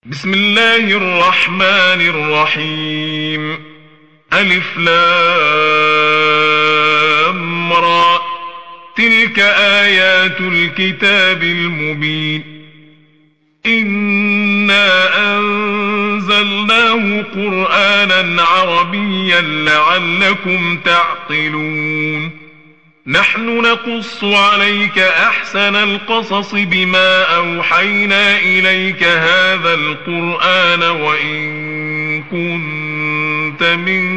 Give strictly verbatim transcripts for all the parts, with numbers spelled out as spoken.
بسم الله الرحمن الرحيم. ألف لام را. تلك آيات الكتاب المبين. إنا أنزلناه قرآنا عربيا لعلكم تعقلون. نحن نقص عليك أحسن القصص بما أوحينا إليك هذا القرآن وإن كنت من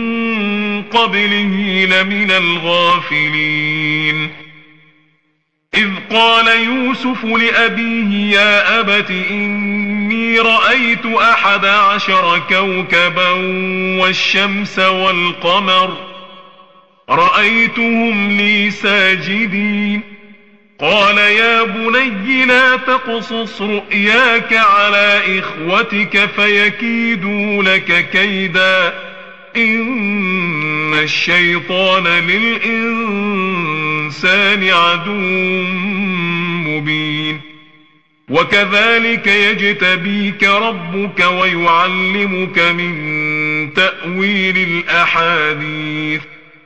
قبله لمن الغافلين. إذ قال يوسف لأبيه يا أبت إني رأيت أحد عشر كوكبا والشمس والقمر رأيتهم لي ساجدين. قال يا بني لا تقصص رؤياك على إخوتك فيكيدوا لك كيدا إن الشيطان للإنسان عدو مبين. وكذلك يجتبيك ربك ويعلمك من تأويل الأحاديث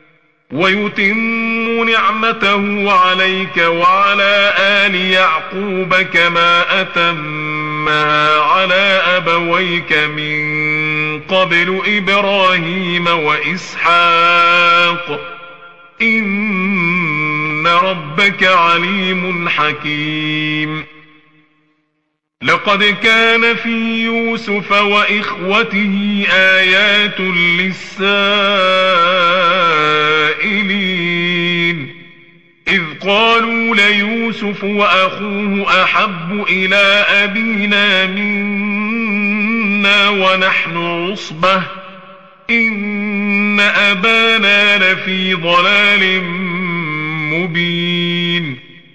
ويتم نعمته عليك وعلى آل يعقوب كما أتمها على أبويك من قبل إبراهيم وإسحاق إن ربك عليم حكيم. لقد كان في يوسف وإخوته آيات للسائلين إذ قالوا ليوسف وأخوه أحب إلى أبينا منا ونحن عصبة إن أبانا لفي ضلال مبين.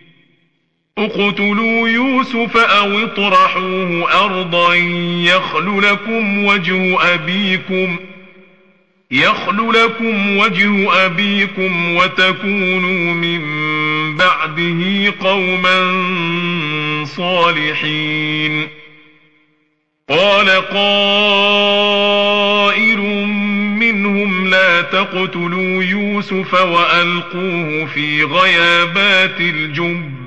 اقتلوا يوسف أو اطرحوه أرضا يخل لكم وجه أبيكم يخل لكم وجه أبيكم وتكونوا من بعده قوما صالحين. قال قائل منهم لا تقتلوا يوسف وألقوه في غيابات الجب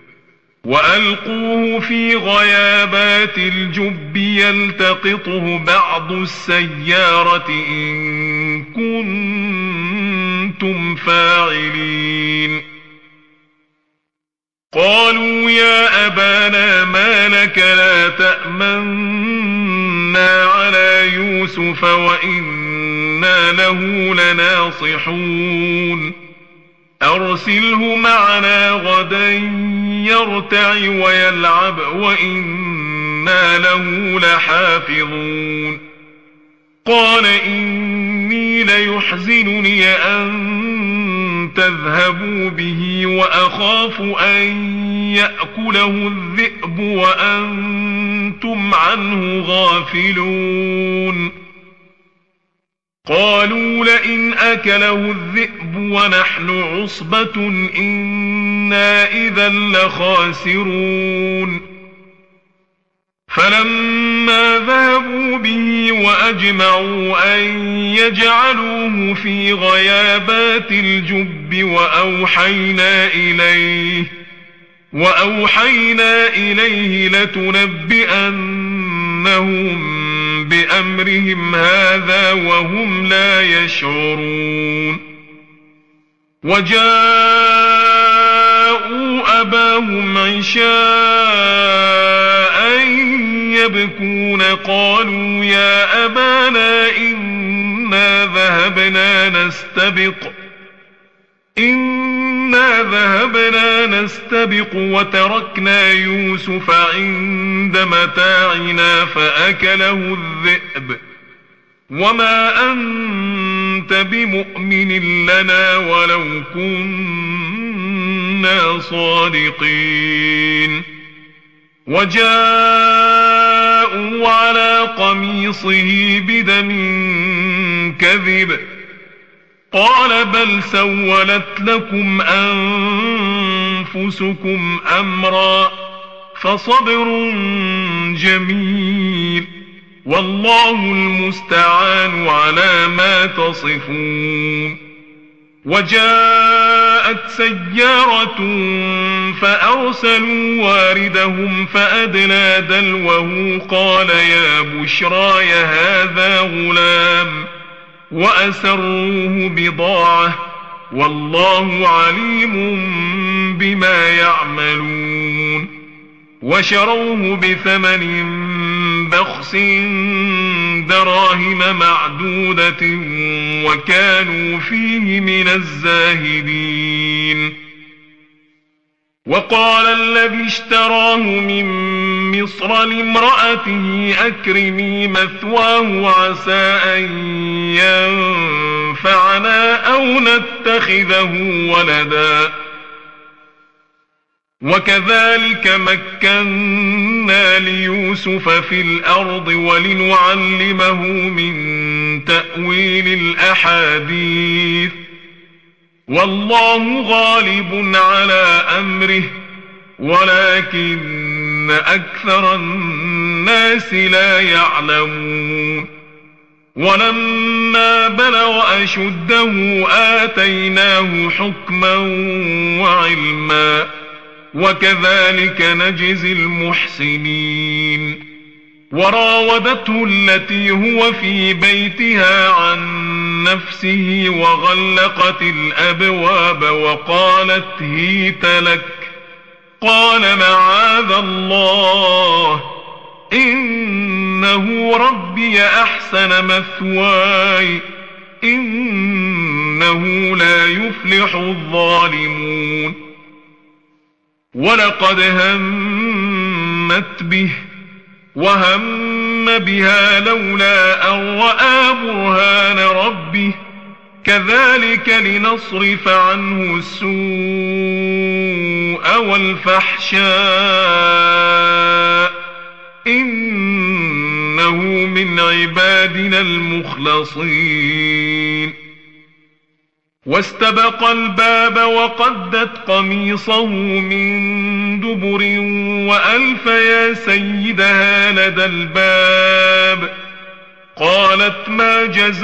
وألقوه في غيابات الجب يلتقطه بعض السيارة إن كنتم فاعلين. قالوا يا أبانا ما لك لا تأمنا على يوسف وإنا له لناصحون. أرسله معنا غدا يرتع ويلعب وإنا له لحافظون. قال إني ليحزنني أن تذهبوا به وأخاف أن يأكله الذئب وأنتم عنه غافلون. قالوا لئن أكله الذئب ونحن عصبة إنا إذا لخاسرون. فلما ذهبوا به وأجمعوا أن يجعلوه في غيابات الجب وأوحينا إليه وأوحينا إليه لتنبئنهم بأمرهم هذا وهم لا يشعرون. وجاءوا أباهم عشاء يبكون قالوا يا أبانا إنا ذهبنا نستبق إنا ذهبنا نستبق وتركنا يوسف عند متاعنا فأكله الذئب وما أنت بمؤمن لنا ولو كنا صادقين. وجاءوا على قميصه بدم كذب قال بل سولت لكم أنفسكم أمرا فصبر جميل والله المستعان على ما تصفون. وجاءت سيارة فأرسلوا واردهم فأدلى دلوه قال يا بشراي هذا غلام وأسروه بضاعة والله عليم بما يعملون. وشروه بثمن بخس دراهم معدودة وكانوا فيه من الزاهدين. وقال الذي اشتراه من مصر لامرأته أكرمي مثواه عسى أن ينفعنا أو نتخذه ولدا. وكذلك مكنا ليوسف في الأرض ولنعلمه من تأويل الأحاديث والله غالب على أمره ولكن أكثر الناس لا يعلمون. ولما بلغ أشده آتيناه حكما وعلما وكذلك نجزي المحسنين. وراودته التي هو في بيتها عن نفسه وغلقت الأبواب وقالت هيت لك قال معاذ الله إنه ربي أحسن مثواي إنه لا يفلح الظالمون. ولقد همت به وهم بها لولا أن رأى برهان ربه كذلك لنصرف عنه السوء والفحشاء إنه من عبادنا المخلصين. واستبق الباب وقدت قميصه من دبر وألف يا سيدها لدى الباب قالت ما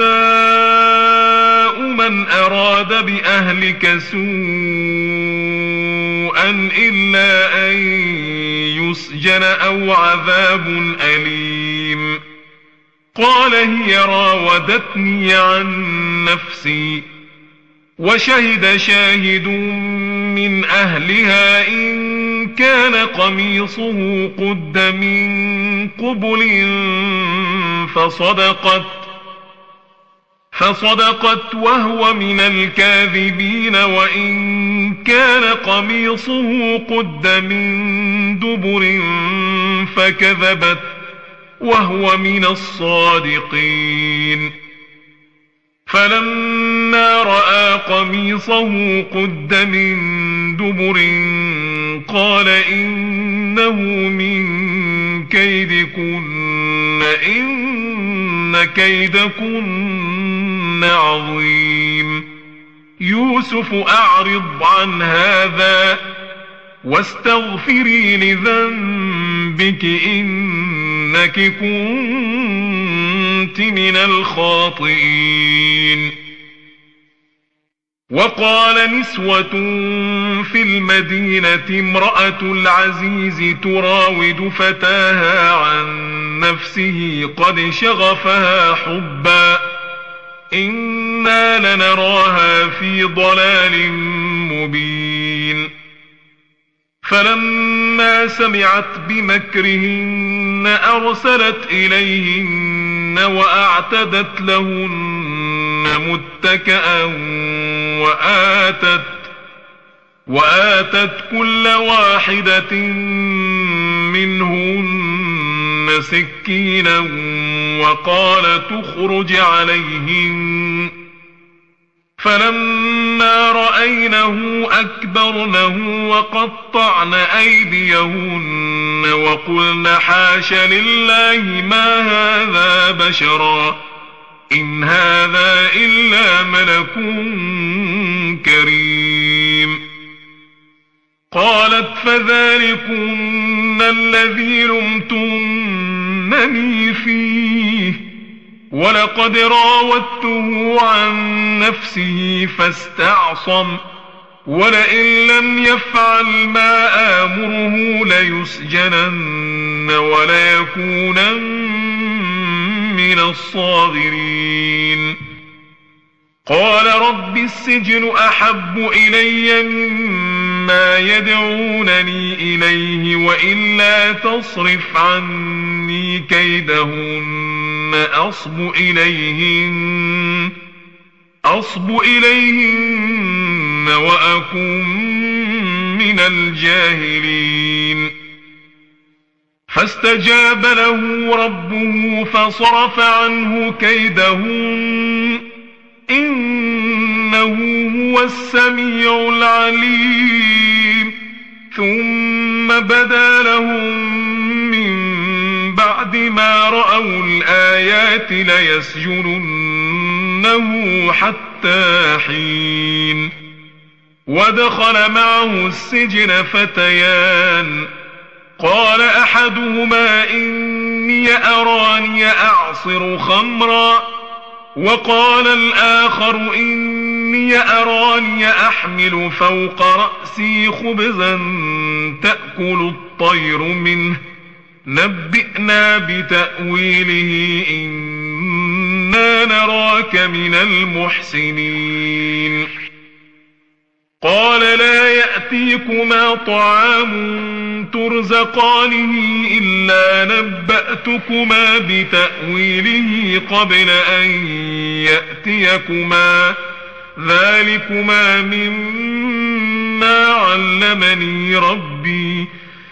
جزاء من أراد بأهلك سوءا إلا أن يسجن أو عذاب أليم. قال هي راودتني عن نفسي وشهد شاهد من أهلها إن كان قميصه قد من قبل فصدقت فصدقت وهو من الكاذبين وإن كان قميصه قد من دبر فكذبت وهو من الصادقين. فلما رأى قميصه قد من دبر قال إنه من كيدكن إن كيدكن عظيم. يوسف أعرض عن هذا واستغفري لذنبك إنك كنت من الخاطئين. وقال نسوة في المدينة امرأة العزيز تراود فتاها عن نفسه قد شغفها حبا إنا لنراها في ضلال مبين. فلما سمعت بمكرهن أرسلت إليهن وأعتدت لهن متكئا وآتت, وآتت كل واحدة منهن سكينا وقال تخرج عليهن. فلما رأينه أكبرنه وقطعن أيديهن وقلن حاش لله ما هذا بشرا إن هذا إلا ملك كريم. قالت فذلكن الذي لمتنني فيه ولقد راودته عن نفسه فاستعصم ولئن لم يفعل ما آمره ليسجنن وليكونن من الصاغرين قال رب السجن أحب إلي مما يدعونني إليه وإلا تصرف عني كيدهن أصب إليهن أصب إليهن وأكن من الجاهلين فاستجاب له ربه فصرف عنه كيدهن إنه هو السميع العليم ثم بدا لهم من بعد ما رأوا الآيات ليسجننه حتى حين ودخل معه السجن فتيان قال أحدهما إني أراني أعصر خمرا وقال الآخر إني أراني أحمل فوق رأسي خبزا تأكل الطير منه نبئنا بتأويله إنا نراك من المحسنين قال لا يأتيكما طعام ترزقانه إلا نبأتكما بتأويله قبل أن يأتيكما ذلكما مما علمني ربي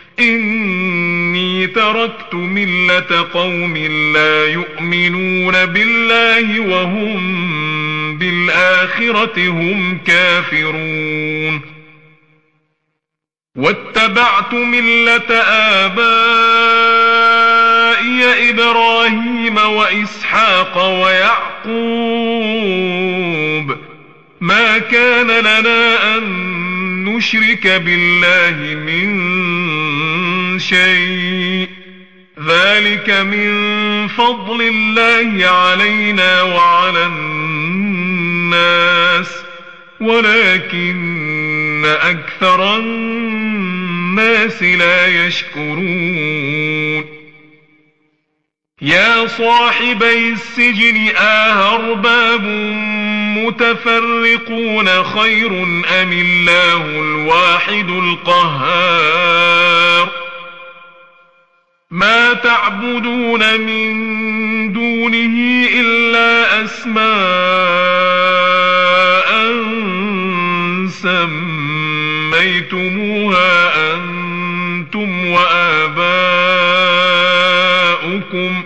إني تركت ملة قوم لا يؤمنون بالله وهم بالآخرة هم كافرون واتبعت ملة آبائي إبراهيم وإسحاق ويعقوب ما كان لنا أن نشرك بالله من شيء ذلك من فضل الله علينا وعلى الناس ولكن أكثر الناس لا يشكرون يا صاحبي السجن أأرباب متفرقون خير أم الله الواحد القهار ما تعبدون من دونه إلا أسماء سميتموها أنتم وآباؤكم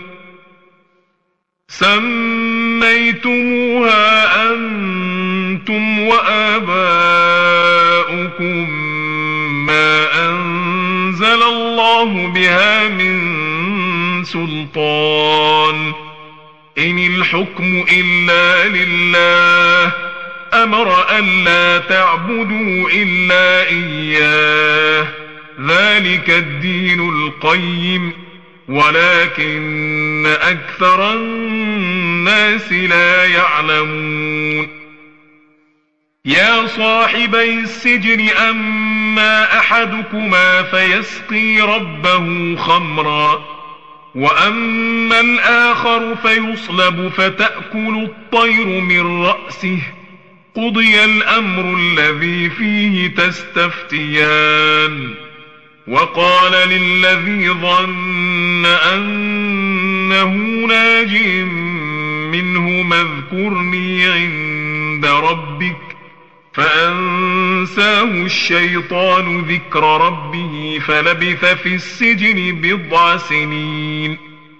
سميتموها أنتم وآباؤكم ما أنزل الله بها من سلطان إن الحكم إلا لله أمر ألا تعبدوا إلا إياه ذلك الدين القيم ولكن أكثر الناس لا يعلمون يا صاحبي السجن أما أحدكما فيسقي ربه خمرا وأما الآخر فيصلب فتأكل الطير من رأسه قضي الأمر الذي فيه تستفتيان وقال للذي ظن أنه ناج منهما اذكرني عند ربك فأنساه الشيطان ذكر ربه فلبث في السجن بضع سنين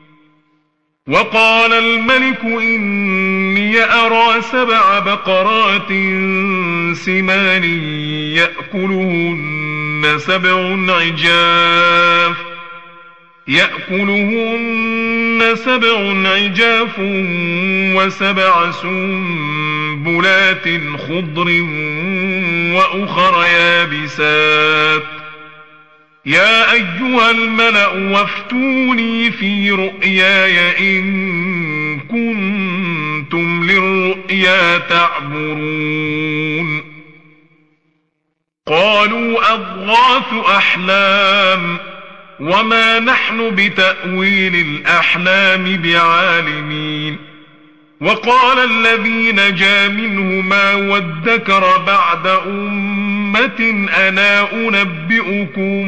وقال الملك إني أرى سبع بقرات سمان يأكلهن سبع عجاف يأكلهن سبع عجاف وسبع سنبلات خضر وأخر يابسات يا أيها الملأ وافتوني في رؤياي إن كنتم للرؤيا تعبرون قالوا أضغاث أحلام وما نحن بتأويل الأحلام بعالمين وقال الذي نجا منهما وادكر بعد أمة أنا أنبئكم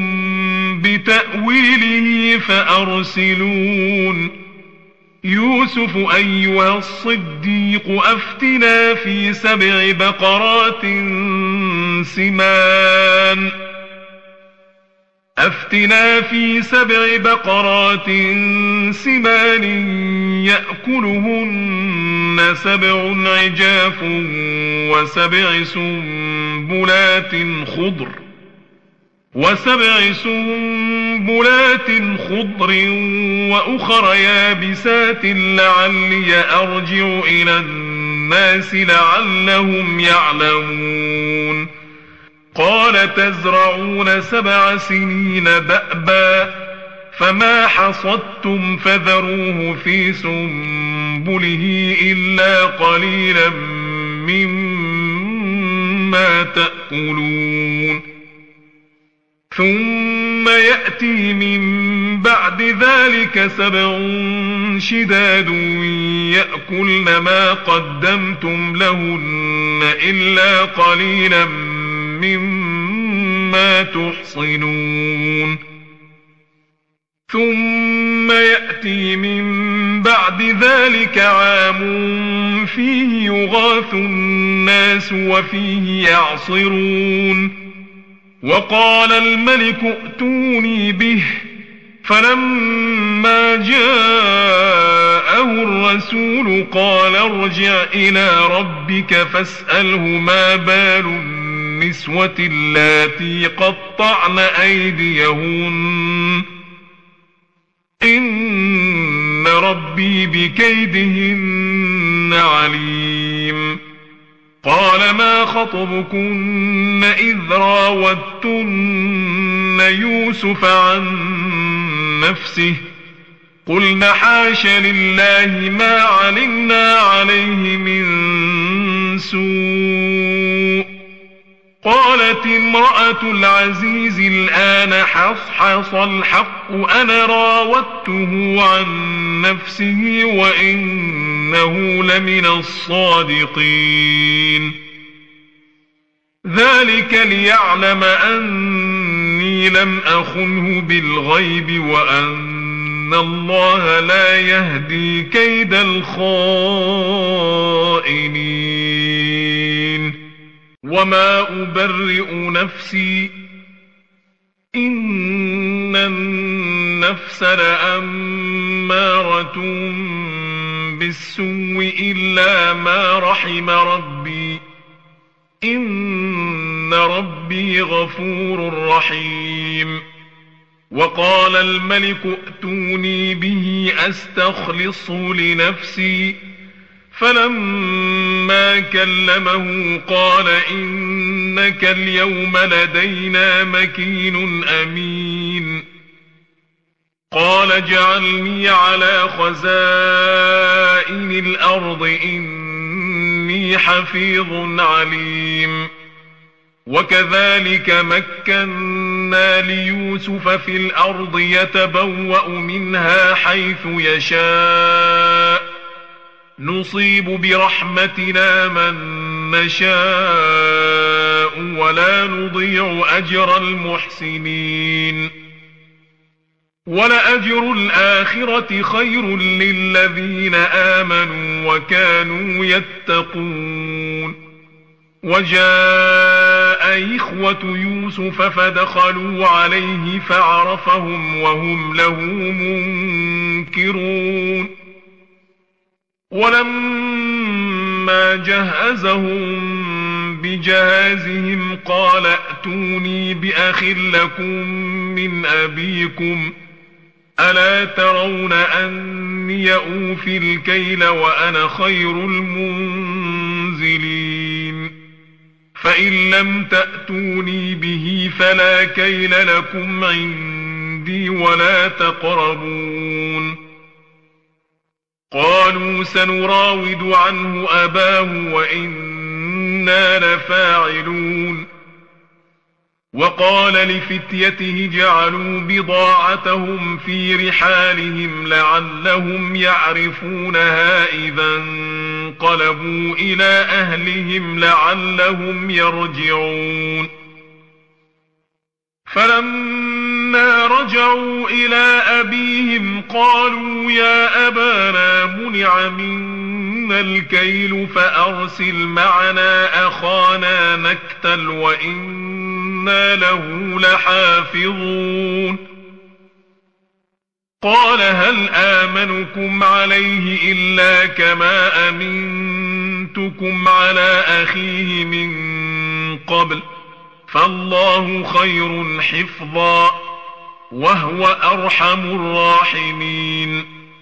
بتأويله فأرسلون يوسف أيها الصديق أفتنا في سبع بقرات سمان أفتنا في سبع بقرات سمان يأكلهن سبع عجاف وسبع سنبلات خضر وسبع سنبلات خضر وأخر يابسات لعلي أرجع إلى الناس لعلهم يعلمون قال تزرعون سبع سنين دأبا فما حصدتم فذروه في سنبله إلا قليلا مما تأكلون ثم يأتي من بعد ذلك سبع شداد يأكلن ما قدمتم لهن إلا قليلا مما تحصنون ثم يأتي من بعد ذلك عام فيه يغاث الناس وفيه يعصرون وقال الملك ائتوني به فلما جاءه الرسول قال ارجع إلى ربك فاسأله ما بال النسوة اللاتي قطعن أيديهن إن ربي بكيدهن عليم قال ما خطبكن إذ راوتن يوسف عن نفسه قلنا حاش لله ما علمنا عليه من سوء قالت امرأة العزيز الآن حصحص الحق أنا راودته عن نفسه وإنه لمن الصادقين ذلك ليعلم أني لم أخنه بالغيب وأن الله لا يهدي كيد الخائنين وما أبرئ نفسي إن النفس لأمارة بالسوء إلا ما رحم ربي إن ربي غفور رحيم وقال الملك ائتوني به أستخلصه لنفسي فلما كلمه قال إنك اليوم لدينا مكين أمين قال اجعلني على خزائن الأرض إني حفيظ عليم وكذلك مكنا ليوسف في الأرض يتبوأ منها حيث يشاء نصيب برحمتنا من نشاء ولا نضيع أجر المحسنين ولأجر الآخرة خير للذين آمنوا وكانوا يتقون وجاء إخوة يوسف فدخلوا عليه فعرفهم وهم له منكرون ولما جهزهم بجهازهم قال ائتوني بأخ لكم من أبيكم ألا ترون أني أوفي الكيل وأنا خير المنزلين فإن لم تأتوني به فلا كيل لكم عندي ولا تقربون. قالوا سنراود عنه أباه وإنا لفاعلون. وقال لفتيته جعلوا بضاعتهم في رحالهم لعلهم يعرفونها إذا انقلبوا إلى أهلهم لعلهم يرجعون. فلما رجعوا إلى أبيهم قالوا يا أبانا منع منا الكيل فأرسل معنا أخانا نكتل وإنا له لحافظون. قال هل آمنكم عليه إلا كما أمنتكم على أخيه من قبل فالله خير حفظا وهو أرحم الراحمين.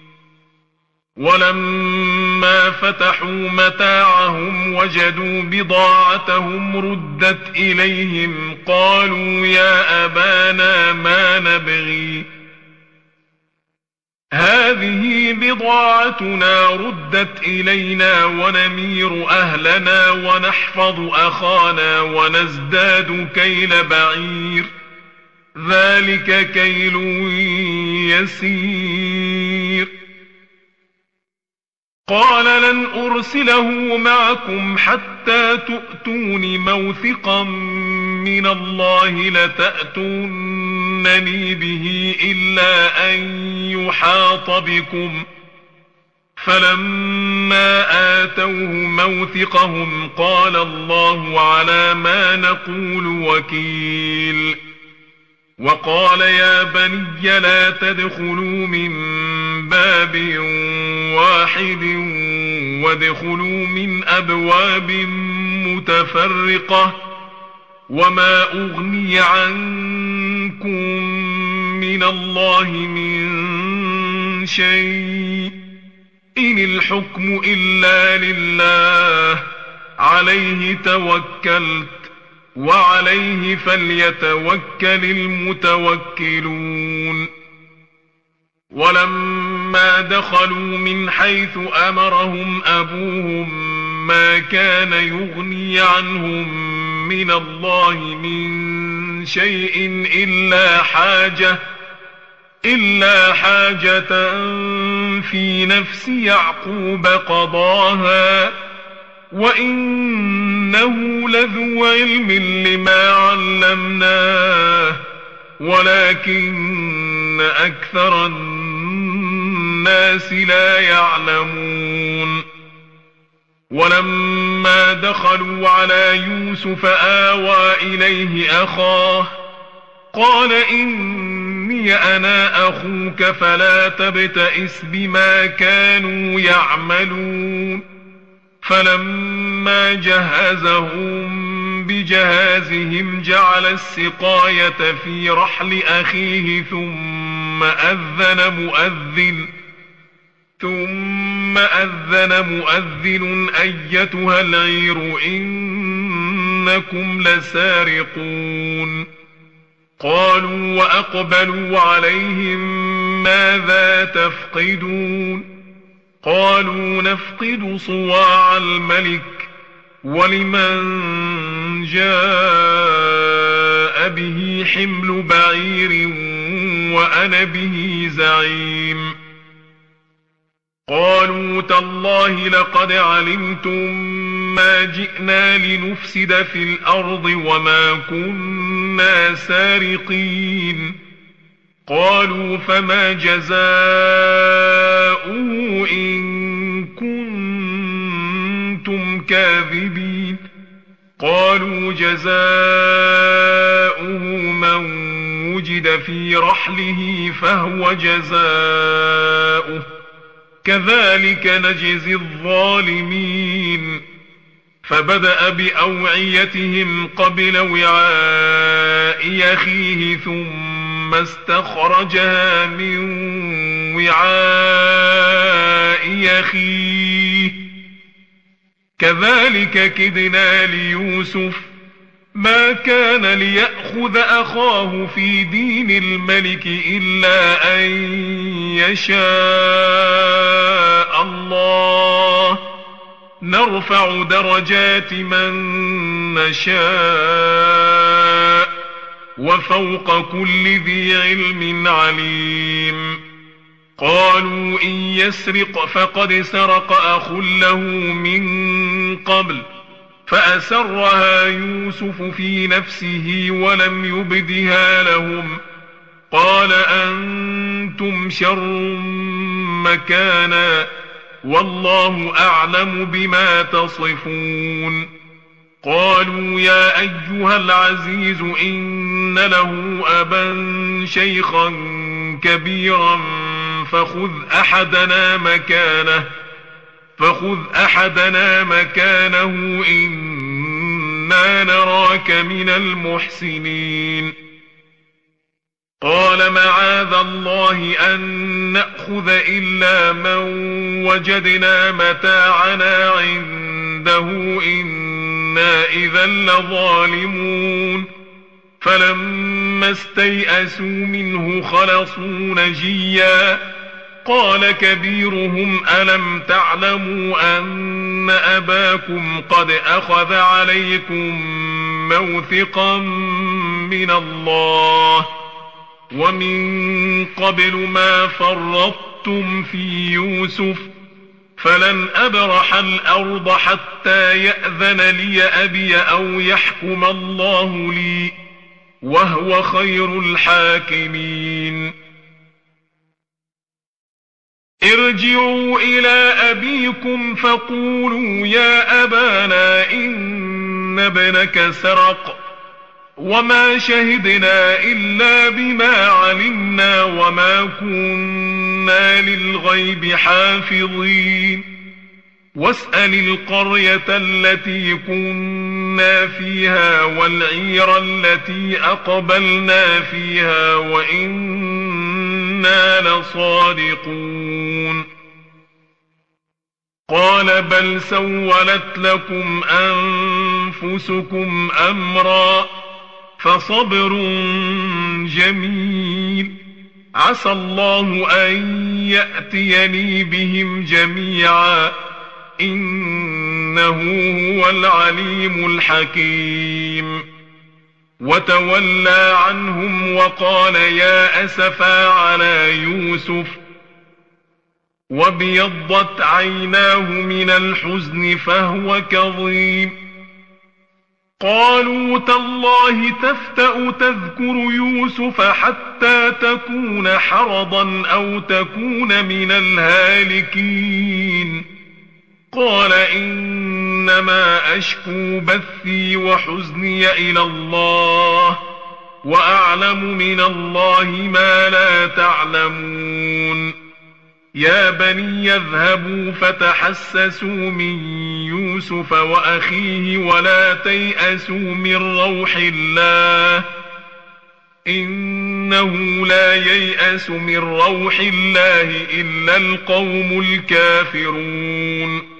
ولما فتحوا متاعهم وجدوا بضاعتهم ردت إليهم قالوا يا أبانا ما نبغي هذه بضاعتنا ردت إلينا ونمير أهلنا ونحفظ أخانا ونزداد كيل بعير ذلك كيل يسير. قال لن أرسله معكم حتى تؤتون موثقا من الله لتأتونني به إلا أن يحاط بكم. فلما آتوه موثقهم قال الله على ما نقول وكيل. وقال يا بني لا تدخلوا من باب واحد وادخلوا من أبواب متفرقة وما أغني عنكم من الله من شيء إن الحكم إلا لله عليه توكلت وعليه فليتوكل المتوكلون. ولما دخلوا من حيث أمرهم أبوهم ما كان يغني عنهم من الله من شيء إلا حاجة إلا حاجة في نفس يعقوب قضاها وإنه لذو علم لما علمناه ولكن أكثر الناس لا يعلمون. ولما دخلوا على يوسف آوى إليه أخاه قال إني أنا أخوك فلا تبتئس بما كانوا يعملون. فلما جهزهم بجهازهم جعل السقاية في رحل أخيه ثم أذن مؤذن ثم أذن مؤذن أيتها العير إنكم لسارقون. قالوا وأقبلوا عليهم ماذا تفقدون قالوا نفقد صواع الملك ولمن جاء به حمل بعير وأنا به زعيم. قالوا تالله لقد علمتم ما جئنا لنفسد في الأرض وما كنا سارقين. قالوا فما جزاؤه إن كنتم كاذبين. قالوا جزاؤه من وجد في رحله فهو جزاؤه كذلك نجزي الظالمين. فبدأ بأوعيتهم قبل وعاء أخيه ثم استخرجها من وعاء أخيه كذلك كدنا ليوسف ما كان ليأخذ أخاه في دين الملك إلا أن يشاء الله نرفع درجات من نشاء وفوق كل ذي علم عليم. قالوا إن يسرق فقد سرق أخ له من قبل فأسرها يوسف في نفسه ولم يبدها لهم قال أنتم شر مكانا والله أعلم بما تصفون. قالوا يا أيها العزيز إن له أبا شيخا كبيرا فخذ أحدنا مكانه فخذ أحدنا مكانه إنا نراك من المحسنين. قال معاذ الله أن نأخذ إلا من وجدنا متاعنا عنده إنا إذا لظالمون. فلما استيئسوا منه خلصوا نجيا قال كبيرهم ألم تعلموا أن أباكم قد أخذ عليكم موثقا من الله ومن قبل ما فرطتم في يوسف فلن أبرح الأرض حتى يأذن لي أبي أو يحكم الله لي وهو خير الحاكمين. ارجعوا إلى أبيكم فقولوا يا أبانا إن ابنك سرق وما شهدنا إلا بما علمنا وما كنا للغيب حافظين. واسأل القرية التي كنا فيها والعير التي أقبلنا فيها وإنا لصادقون. قال بل سولت لكم أنفسكم أمرا فصبر جميل عسى الله أن يأتيني بهم جميعا إنه هو العليم الحكيم. وتولى عنهم وقال يا أسفا على يوسف وابيضت عيناه من الحزن فهو كظيم. قالوا تالله تفتأ تذكر يوسف حتى تكون حرضا أو تكون من الهالكين. قال إنما أشكو بثي وحزني إلى الله وأعلم من الله ما لا تعلمون. يا بني اذهبوا فتحسسوا من يوسف وأخيه ولا تيأسوا من روح الله إنه لا ييأس من روح الله إلا القوم الكافرون.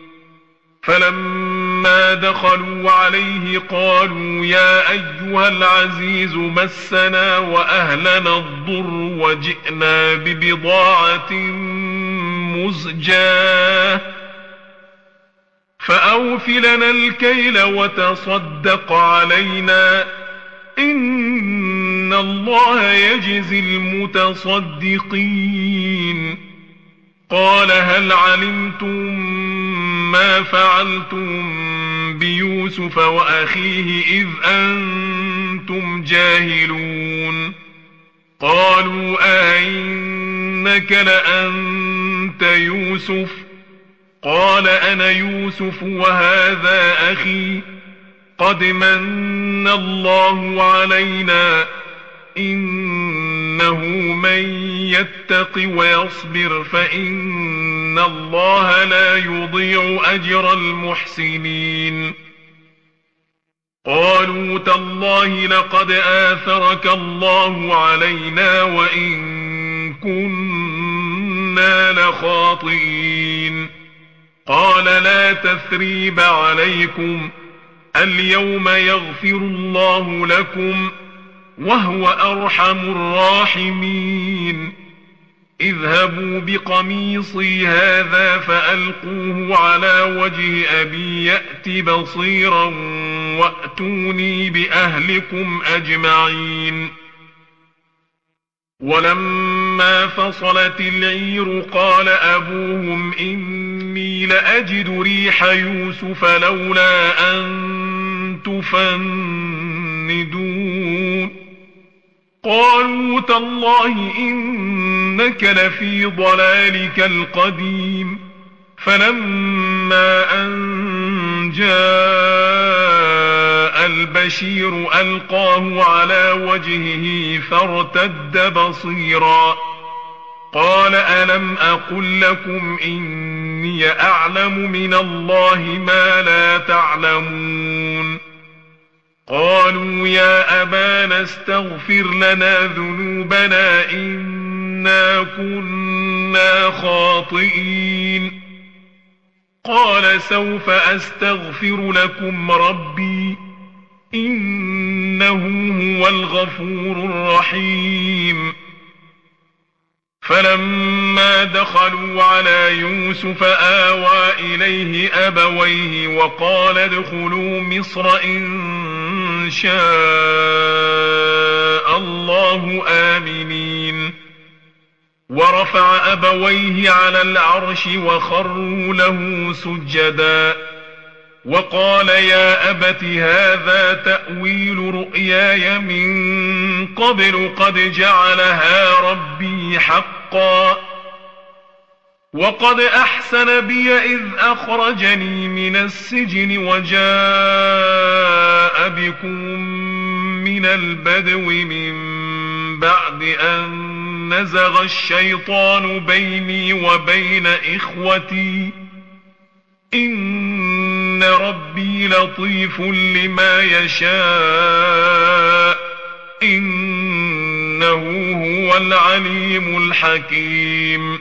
فلما دخلوا عليه قالوا يا أيها العزيز مسنا وأهلنا الضر وجئنا ببضاعة مزجاة فأوف لنا الكيل وتصدق علينا إن الله يجزي المتصدقين. قال هل علمتم ما فعلتم بيوسف وأخيه إذ أنتم جاهلون. قالوا أئنك لأنت يوسف قال أنا يوسف وهذا أخي قد من الله علينا إنه من يتق ويصبر فإن الله لا يضيع أجر المحسنين. قالوا تالله لقد آثرك الله علينا وإن كنا لخاطئين. قال لا تثريب عليكم اليوم يغفر الله لكم وهو أرحم الراحمين اذهبوا بقميصي هذا فألقوه على وجه أبي يأت بصيرا وأتوني بأهلكم أجمعين. ولما فصلت العير قال أبوهم إني لأجد ريح يوسف لولا أن تفندون قالوا تالله إنك لفي ضلالك القديم. فلما أن جاء البشير ألقاه على وجهه فارتد بصيرا قال ألم أقل لكم إني أعلم من الله ما لا تعلمون قالوا يا أبانا استغفر لنا ذنوبنا إنا كنا خاطئين قال سوف أستغفر لكم ربي إنه هو الغفور الرحيم. فلما دخلوا على يوسف آوى إليه أبويه وقال ادخلوا مصر إن شاء الله آمنين ورفع أبويه على العرش وخروا له سجدا وقال يا أبت هذا تأويل رؤياي من قبل قد جعلها ربي حقا وقد أحسن بي إذ أخرجني من السجن وجاء بكم من البدو من بعد أن نزغ الشيطان بيني وبين إخوتي إن ربي لطيف لما يشاء إنه هو العليم الحكيم.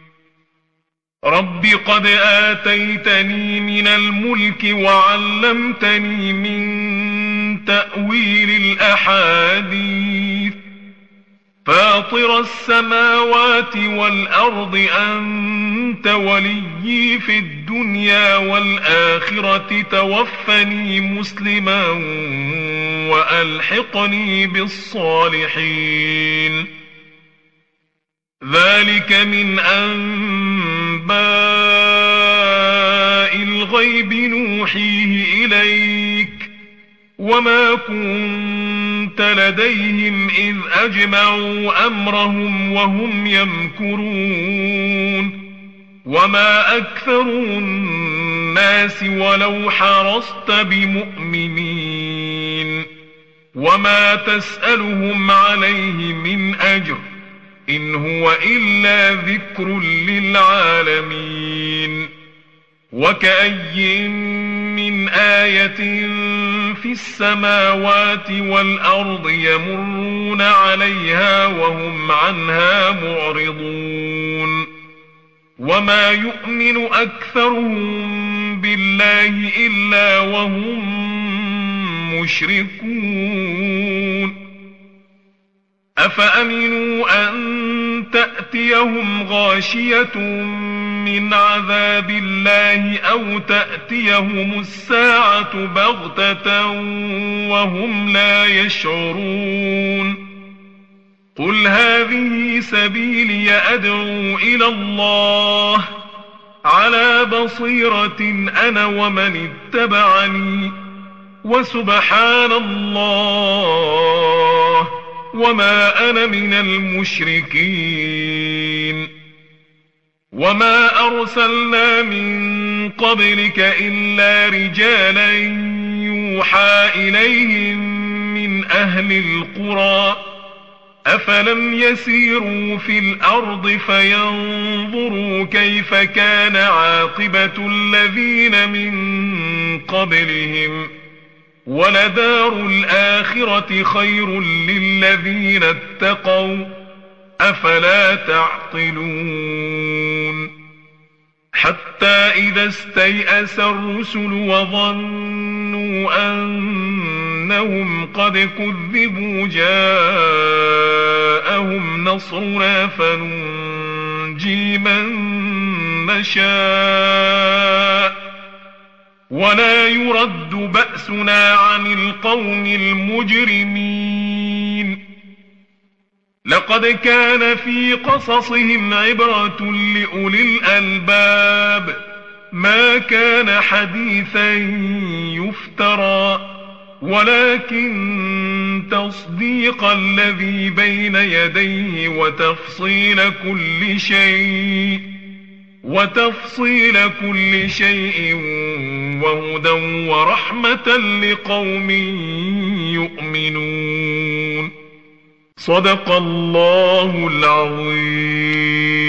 رب قد آتيتني من الملك وعلمتني من تأويل الأحاديث فاطر السماوات والأرض أنت وليي في الدنيا والآخرة توفني مسلما وألحقني بالصالحين. ذلك من أنباء الغيب نوحيه إليك وما كنت لديهم إذ أجمعوا أمرهم وهم يمكرون وما أكثر الناس ولو حرصت بمؤمنين وما تسألهم عليه من أجر إن هو إلا ذكر للعالمين. وكأي من آية في السماوات والأرض يمرون عليها وهم عنها معرضون وما يؤمن أكثرهم بالله إلا وهم مشركون. أفأمنوا أن تأتيهم غاشية من عذاب الله أو تأتيهم الساعة بغتة وهم لا يشعرون. قل هذه سبيلي أدعو إلى الله على بصيرة أنا ومن اتبعني وسبحان الله وما أنا من المشركين. وما أرسلنا من قبلك إلا رجالا يوحى إليهم من أهل القرى أفلم يسيروا في الأرض فينظروا كيف كان عاقبة الذين من قبلهم ولدار الآخرة خير للذين اتقوا أفلا تعقلون. حتى إذا استيأس الرسل وظنوا أنهم قد كذبوا جاءهم نصرنا فننجي من نشاء ولا يرد بأسنا عن القوم المجرمين. لقد كان في قصصهم عبرة لأولي الألباب ما كان حديثا يفترى ولكن تصديق الذي بين يديه وتفصيل كل شيء وتفصيل كل شيء وهدى ورحمة لقوم يؤمنون. صدق الله العظيم.